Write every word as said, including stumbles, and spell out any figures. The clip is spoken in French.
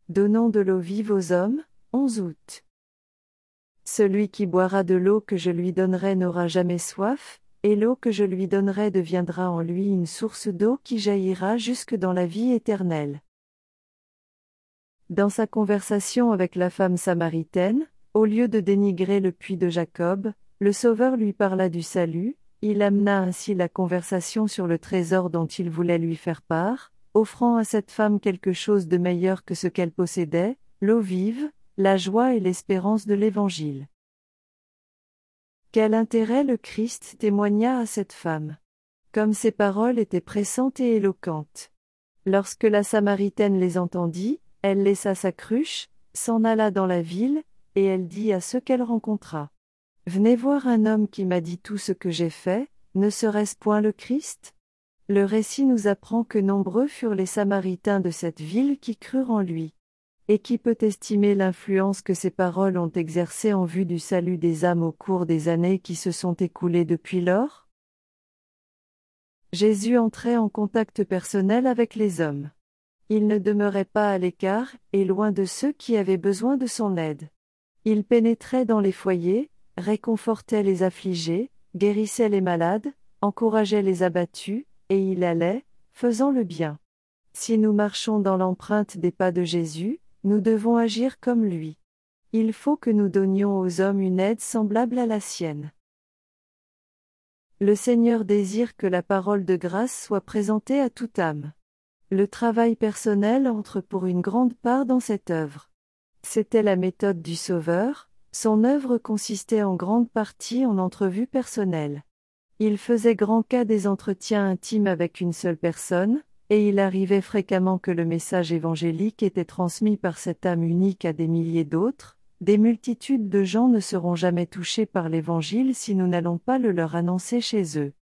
Donnons de l'eau vive aux hommes. onze août. Celui qui boira de l'eau que je lui donnerai n'aura jamais soif, et l'eau que je lui donnerai deviendra en lui une source d'eau qui jaillira jusque dans la vie éternelle. Dans sa conversation avec la femme samaritaine, au lieu de dénigrer le puits de Jacob, le Sauveur lui parla du salut. Il amena ainsi la conversation sur le trésor dont il voulait lui faire part, offrant à cette femme quelque chose de meilleur que ce qu'elle possédait, l'eau vive, la joie et l'espérance de l'Évangile. Quel intérêt le Christ témoigna à cette femme! Comme ses paroles étaient pressantes et éloquentes. Lorsque la Samaritaine les entendit, elle laissa sa cruche, s'en alla dans la ville, et elle dit à ceux qu'elle rencontra: « Venez voir un homme qui m'a dit tout ce que j'ai fait, ne serait-ce point le Christ ?» Le récit nous apprend que nombreux furent les Samaritains de cette ville qui crurent en lui. Et qui peut estimer l'influence que ces paroles ont exercée en vue du salut des âmes au cours des années qui se sont écoulées depuis lors? Jésus entrait en contact personnel avec les hommes. Il ne demeurait pas à l'écart, et loin de ceux qui avaient besoin de son aide. Il pénétrait dans les foyers, réconfortait les affligés, guérissait les malades, encourageait les abattus, et il allait, faisant le bien. Si nous marchons dans l'empreinte des pas de Jésus, nous devons agir comme lui. Il faut que nous donnions aux hommes une aide semblable à la sienne. Le Seigneur désire que la parole de grâce soit présentée à toute âme. Le travail personnel entre pour une grande part dans cette œuvre. C'était la méthode du Sauveur, son œuvre consistait en grande partie en entrevues personnelles. Il faisait grand cas des entretiens intimes avec une seule personne, et il arrivait fréquemment que le message évangélique était transmis par cette âme unique à des milliers d'autres. Des multitudes de gens ne seront jamais touchés par l'Évangile si nous n'allons pas le leur annoncer chez eux.